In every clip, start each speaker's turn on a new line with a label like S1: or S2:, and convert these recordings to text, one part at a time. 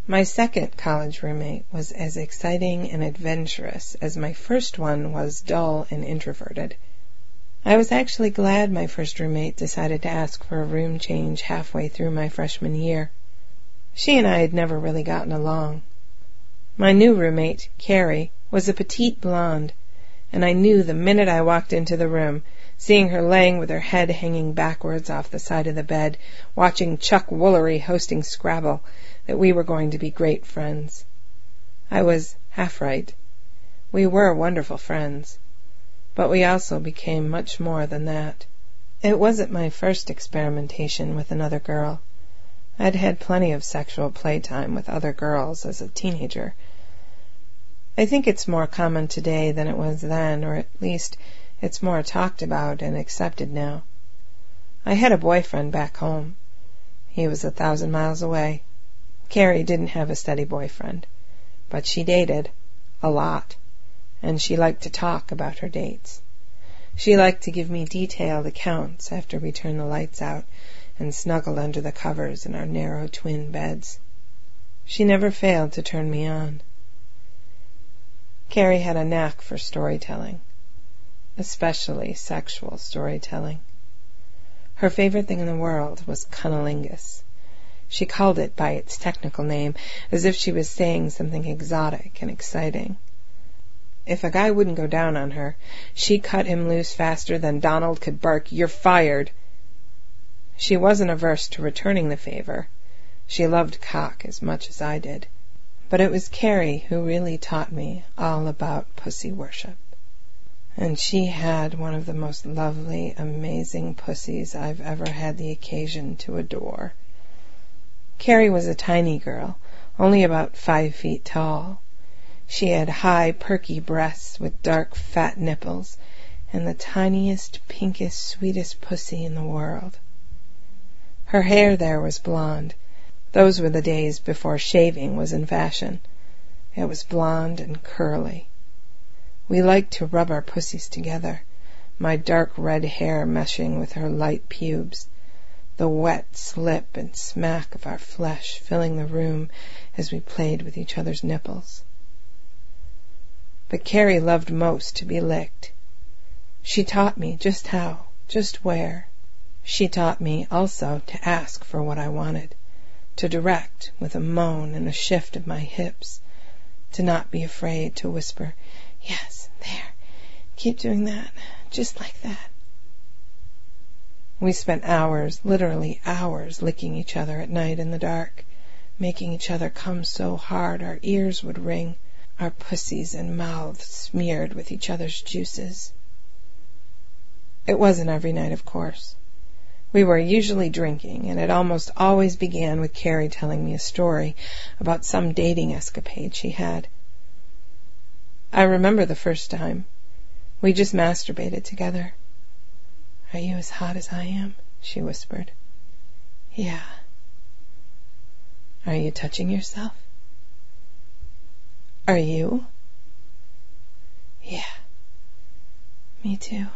S1: My second college roommate was as exciting and adventurous as my first one was dull and introverted. I was actually glad my first roommate decided to ask for a room change halfway through my freshman year. She and I had never really gotten along. My new roommate, Carrie, was a petite blonde, and I knew the minute I walked into the room, seeing her laying with her head hanging backwards off the side of the bed, watching Chuck Woolery hosting Scrabble, that we were going to be great friends. I was half right. We were wonderful friends, but we also became much more than that. It wasn't my first experimentation with another girl. I'd had plenty of sexual playtime with other girls as a teenager. I think it's more common today than it was then, or at least it's more talked about and accepted now. I had a boyfriend back home. He was 1,000 miles away. Carrie didn't have a steady boyfriend, but she dated a lot, and she liked to talk about her dates. She liked to give me detailed accounts after we turned the lights out and snuggled under the covers in our narrow twin beds. She never failed to turn me on. Carrie had a knack for storytelling, especially sexual storytelling. Her favorite thing in the world was cunnilingus. She called it by its technical name, as if she was saying something exotic and exciting. If a guy wouldn't go down on her, she cut him loose faster than Donald could bark, "You're fired!" She wasn't averse to returning the favor. She loved cock as much as I did. But it was Carrie who really taught me all about pussy worship. And she had one of the most lovely, amazing pussies I've ever had the occasion to adore. Carrie was a tiny girl, only about 5 feet tall. She had high, perky breasts with dark, fat nipples, and the tiniest, pinkest, sweetest pussy in the world. Her hair there was blonde. Those were the days before shaving was in fashion. It was blonde and curly. We liked to rub our pussies together, my dark red hair meshing with her light pubes, the wet slip and smack of our flesh filling the room as we played with each other's nipples. But Carrie loved most to be licked. She taught me just how, just where. She taught me also to ask for what I wanted, to direct with a moan and a shift of my hips, to not be afraid to whisper, "Yes, there, keep doing that, just like that." We spent hours, literally hours, licking each other at night in the dark, making each other come so hard our ears would ring, our pussies and mouths smeared with each other's juices. It wasn't every night, of course. We were usually drinking, and it almost always began with Carrie telling me a story about some dating escapade she had. I remember the first time. We just masturbated together. "Are you as hot as I am?" she whispered. "Yeah." "Are you touching yourself?" "Are you?" "Yeah. Me too."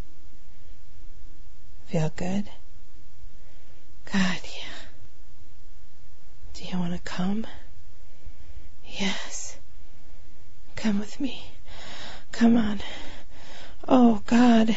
S1: "Feel good?" "God, yeah." "Do you want to come?" "Yes. Come with me. Come on. Oh, God."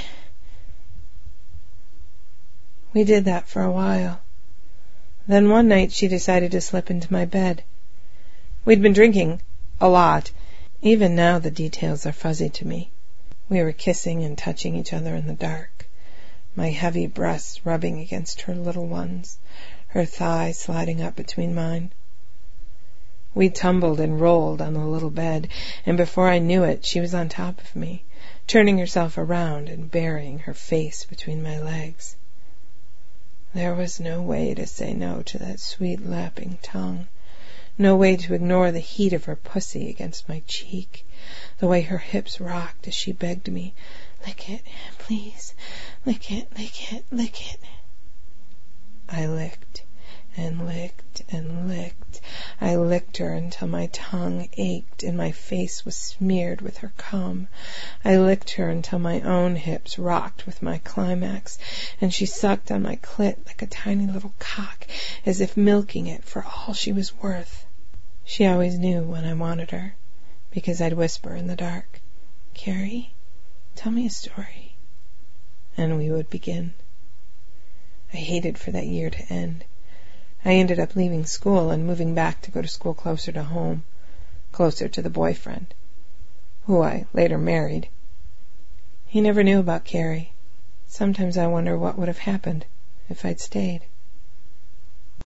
S1: We did that for a while. Then one night she decided to slip into my bed. We'd been drinking a lot. Even now the details are fuzzy to me. We were kissing and touching each other in the dark, my heavy breasts rubbing against her little ones, her thighs sliding up between mine. We tumbled and rolled on the little bed, and before I knew it, she was on top of me, turning herself around and burying her face between my legs. There was no way to say no to that sweet lapping tongue, no way to ignore the heat of her pussy against my cheek, the way her hips rocked as she begged me, "Lick it, please, lick it, lick it, lick it." I licked and licked and licked. I licked her until my tongue ached and my face was smeared with her cum. I licked her until my own hips rocked with my climax, and she sucked on my clit like a tiny little cock, as if milking it for all she was worth. She always knew when I wanted her, because I'd whisper in the dark, "Carrie, tell me a story." And we would begin. I hated for that year to end. I ended up leaving school and moving back to go to school closer to home, closer to the boyfriend, who I later married. He never knew about Carrie. Sometimes I wonder what would have happened if I'd stayed.